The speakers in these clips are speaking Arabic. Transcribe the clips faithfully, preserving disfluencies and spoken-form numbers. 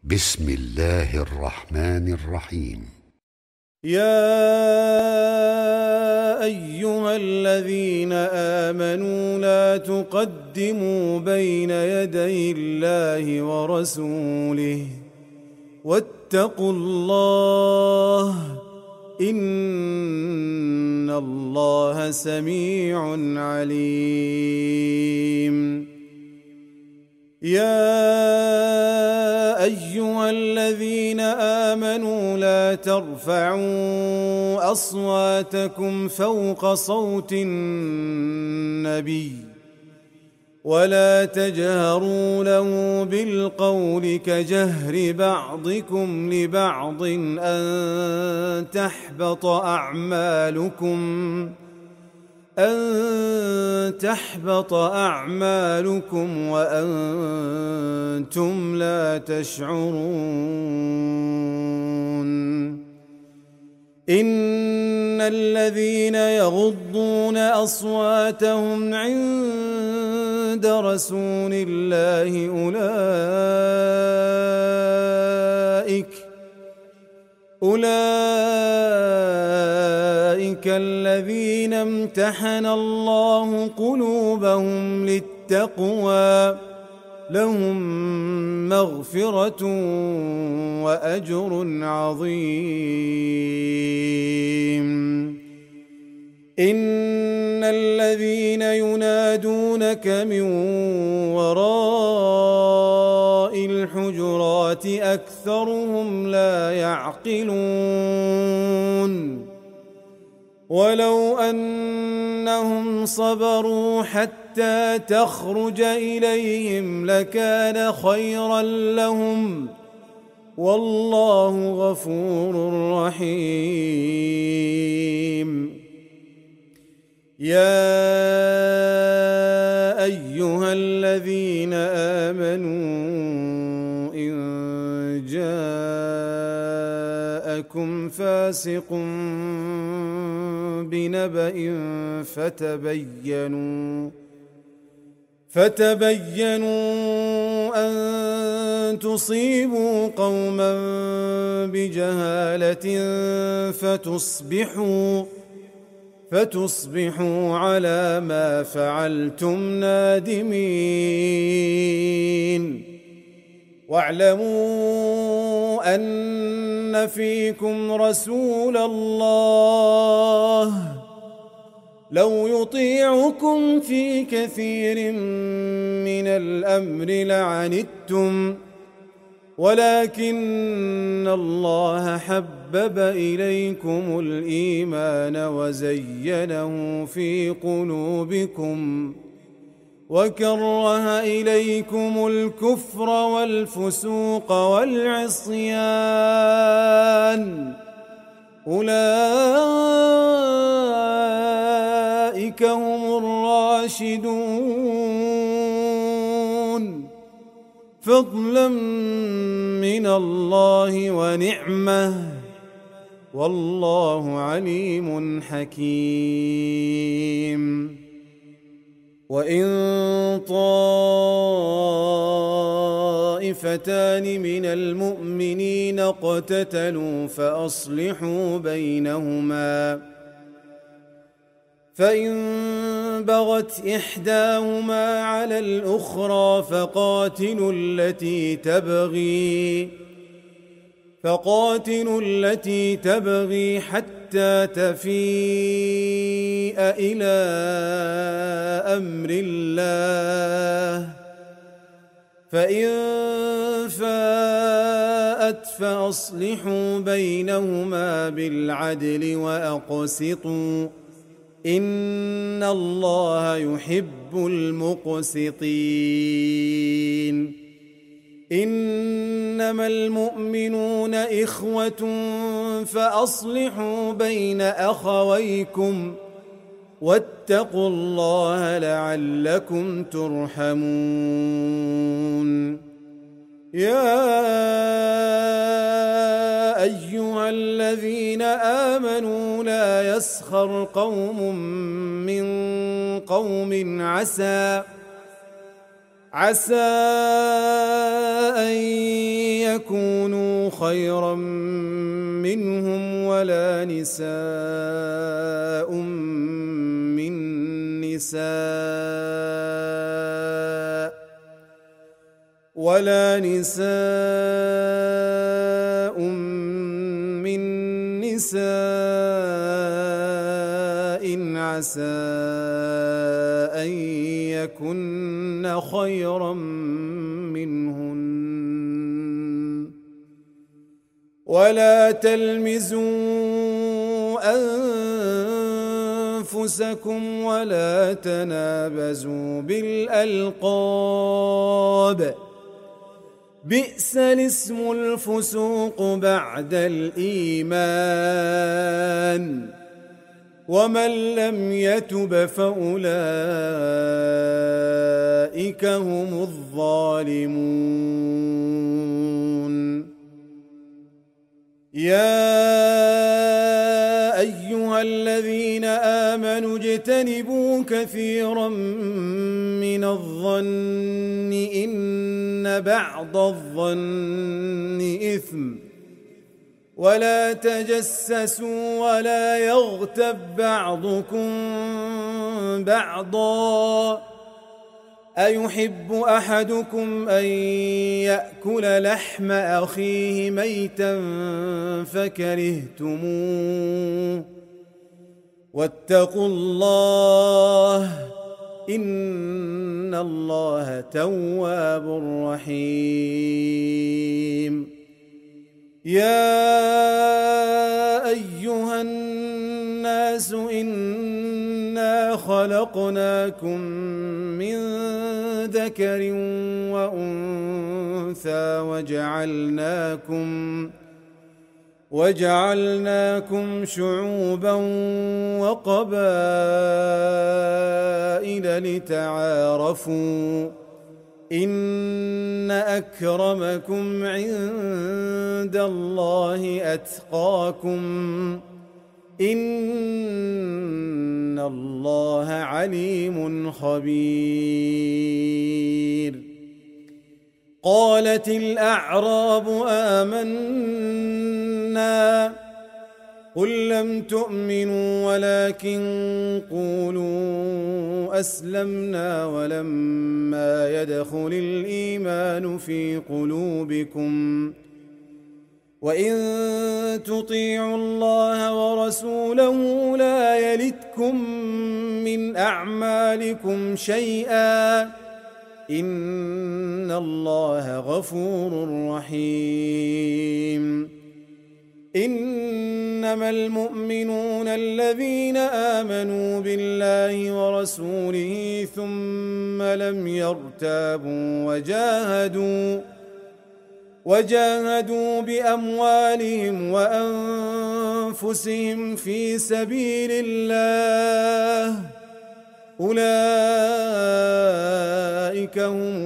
بسم الله الرحمن الرحيم. يا أيها الذين آمنوا لا تقدموا بين يدي الله ورسوله واتقوا الله إن الله سميع عليم. يا أيها الذين آمنوا لا ترفعوا أصواتكم فوق صوت النبي ولا تجهروا له بالقول كجهر بعضكم لبعض أن تحبط أعمالكم أن تحبط أعمالكم وأنتم لا تشعرون. إن الذين يغضون أصواتهم عند رسول الله أولئك أولئك الذين امتحن الله قلوبهم للتقوى لهم مغفرة وأجر عظيم. إن الذين ينادونك من وراء الحجرات أكثرهم لا يعقلون. ولو أنهم صبروا حتى تخرج إليهم لكان خيرا لهم والله غفور رحيم. يا أيها الذين آمنوا إن جاءكم فاسق بنبأ فتبينوا فتبينوا أن تصيبوا قوما بجهالة فتصبحوا فتصبحوا على ما فعلتم نادمين. واعلموا أن فيكم رسول الله لو يطيعكم في كثير من الأمر لعنتم ولكن الله حبب إليكم الإيمان وزينه في قلوبكم وكره إليكم الكفر والفسوق والعصيان أولئك هم الراشدون فضلا من الله ونعمة والله عليم حكيم. وإن طائفتان من المؤمنين اقتتلوا فأصلحوا بينهما فإن بغت إحداهما على الأخرى فقاتلوا التي تبغي فقاتلوا التي تبغي حتى تفيء إلى أمر الله فإن فاءت فأصلحوا بينهما بالعدل وأقسطوا إن الله يحب المقسطين. إنما المؤمنون إخوة فأصلحوا بين أخويكم واتقوا الله لعلكم ترحمون. يا أيها الذين آمنوا لا يسخر قوم من قوم عسى عسى أن يكونوا خيرا منهم ولا نساء من نساء ولا نساء من نساء عسى أن يكن خيرا منهن ولا تلمزوا أنفسكم ولا تنابزوا بالألقاب بئس الاسم الفسوق بعد الإيمان ومن لم يتب فأولئك هم الظالمون يا أيها الذين آمنوا اجتنبوا كثيرا من الظن إن بعض الظن إثم ولا تجسسوا ولا يغتب بعضكم بعضا أيحب أحدكم أن يأكل لحم أخيه ميتا فكرهتموه واتقوا الله إن الله تواب رحيم يا أيها الناس إنا خلقناكم من ذكر وأنثى وجعلناكم وجعلناكم شعوبا وقبائل لتعارفوا إن أكرمكم عند الله أتقاكم إن الله عليم خبير قالت الأعراب آمنا قل لم تؤمنوا ولكن قولوا أسلمنا ولما يدخل الإيمان في قلوبكم وإن تطيعوا الله ورسوله لا يلتكم من أعمالكم شيئا إن الله غفور رحيم إنما المؤمنون الذين آمنوا بالله ورسوله ثم لم يرتابوا وجاهدوا وجاهدوا بأموالهم وأنفسهم في سبيل الله أولئك هم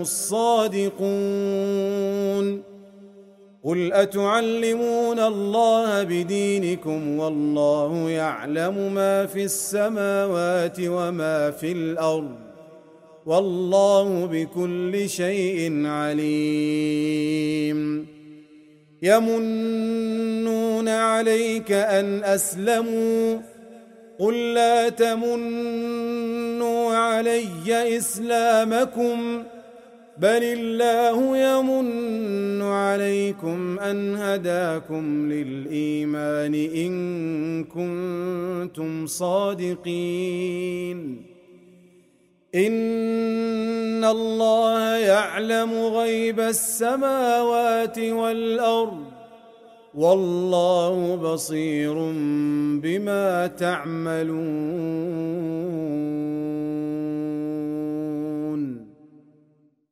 الصادقون قل أتعلمون الله بدينكم والله يعلم ما في السماوات وما في الأرض والله بكل شيء عليم يمنون عليك أن أسلموا قل لا تمنوا علي إسلامكم بل الله يمن عليكم أن هداكم للإيمان إن كنتم صادقين إن الله يعلم غيب السماوات والأرض والله بصير بما تعملون